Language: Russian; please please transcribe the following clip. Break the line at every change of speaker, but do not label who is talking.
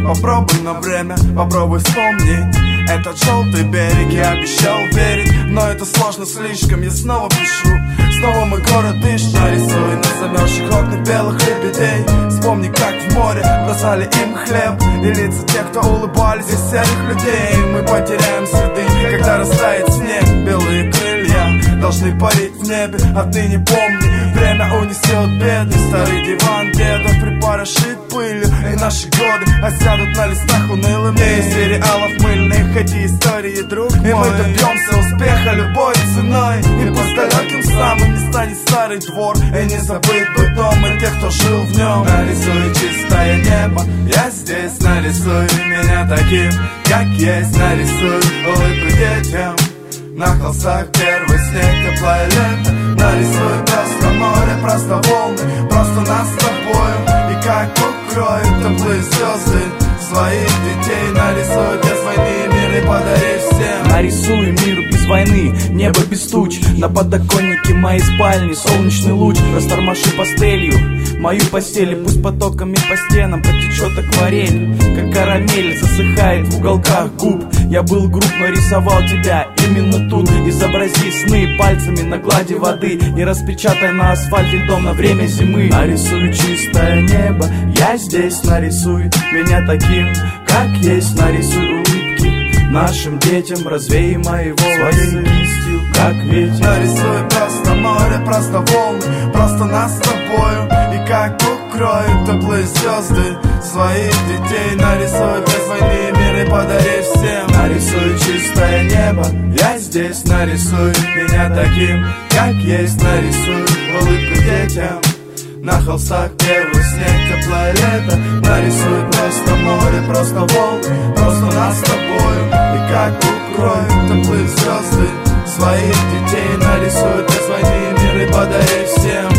Попробуй на время, попробуй вспомнить этот желтый берег. Я обещал верить, но это сложно слишком. Я снова пишу, снова мой город дышит. Нарисуй на замерзших окнах белых лебедей. Вспомни, как в море бросали им хлеб, и лица тех, кто улыбались из серых людей. Мы потеряем следы, когда растает снег. Белые крылья должны парить в небе. Отныне помни, время унесет бедный старый диван дедов припорошит пылью, и наши годы осядут на листах унылым. Не из сериалов мыльных эти истории, друг мой. И мы добьемся успеха любой ценой, и пусть далеким самым не станет старый двор, и не забыть быть домой тех, кто жил в нем. Нарисуй чистое небо, я здесь. Нарисуй меня таким, как есть. Нарисуй улыбку детям на холстах, первый снег, теплое лето. Нарисуй просто море, просто волны, просто нас с тобою. И как укроют теплые звезды своих детей. Нарисуй без войны мир и подари всем.
Нарисуй мир без войны, небо без туч. На подоконнике моей спальни солнечный луч. Растормоши пастелью мою постель, и пусть потоками по стенам потечет акварель. Как карамель засыхает в уголках губ. Я был груб, но рисовал тебя именно тут. Изобрази сны пальцами на глади воды, и распечатай на асфальте льдом на время зимы. Нарисуй чистое небо, я здесь. Нарисуй меня таким, как есть. Нарисуй улыбки нашим детям, развей мои волосы своей кистью, как ветер.
Нарисуй просто море, просто волны, просто нас с тобою. И как укроют теплые звезды своих детей. Нарисуй без войны мир и подари всем.
Нарисуй чистое небо, я здесь. Нарисуй меня таким, как есть. Нарисуй улыбку детям на холстах, первый снег, теплое лето. Нарисуй просто море, просто волны, просто нас с тобою. И как укроют теплые звезды своих детей. Нарисуй без войны мир и подари всем.